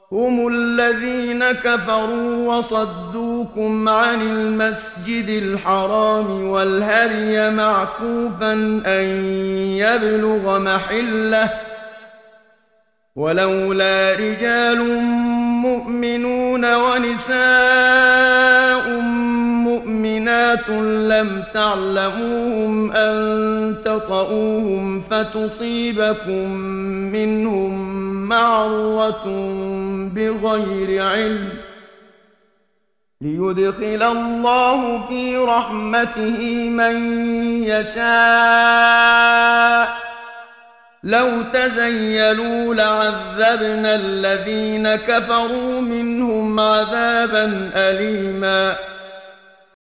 هم الذين كفروا وصدوكم عن المسجد الحرام والهدي معكوفا أن يبلغ محله ولولا رجال مؤمنون ونساء مؤمنات لم تعلموهم أن تطؤوهم فتصيبكم منهم معرة بغير علم ليدخل الله في رحمته من يشاء لو تزيلوا لعذبنا الذين كفروا منهم عذابا أليما